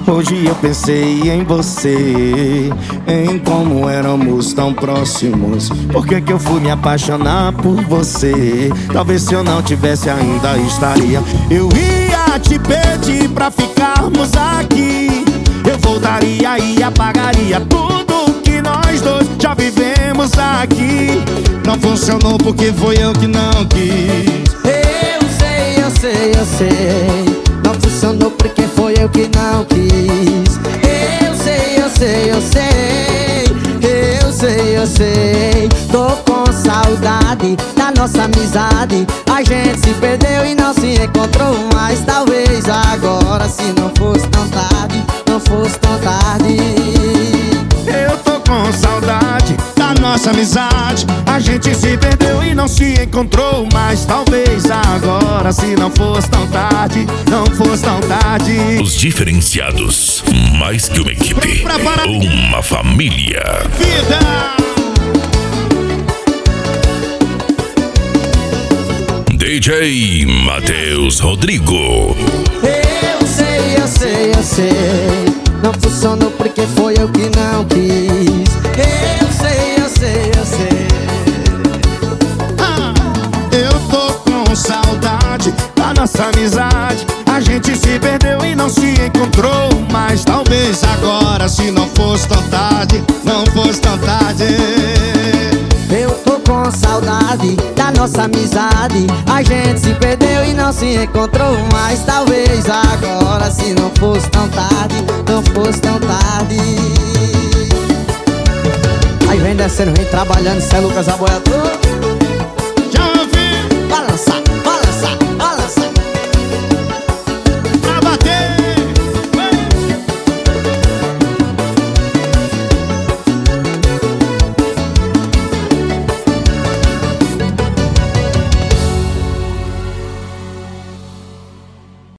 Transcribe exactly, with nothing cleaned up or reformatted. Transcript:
Hoje eu pensei em você, em como éramos tão próximos. Por que que eu fui me apaixonar por você? Talvez se eu não tivesse ainda estaria. Eu ia te pedir pra ficarmos aqui. Eu voltaria e apagaria tudo que nós dois já vivemos aqui. Não funcionou porque foi eu que não quis. Eu sei, eu sei, eu sei. Não funcionou porque foi eu que não quis. Eu sei, eu sei, eu sei. Eu sei, eu sei. Tô com saudade da nossa amizade. A gente se perdeu e não se encontrou mais. Talvez agora, se não fosse tão tarde, não fosse tão tarde. Eu tô com saudade da nossa amizade. A gente se perdeu e não se encontrou mais. Talvez agora, se não fosse tão tarde, não fosse tão tarde. Os diferenciados, mais que uma equipe, uma família. Vida! D J Matheus Rodrigo. Eu sei, eu sei, eu sei. Não funcionou porque foi eu que não quis. Eu sei, eu sei, eu sei. Ah, eu tô com saudade da nossa amizade. A gente se perdeu e não se encontrou mais. Talvez agora, se não fosse tão tarde, não fosse tão tarde. Eu tô com saudade da nossa amizade. A gente se perdeu e não se encontrou mais. Talvez agora, se não fosse tão tarde, não fosse tão tarde. Aí vem descendo, vem trabalhando, Cé Lucas Aboiador.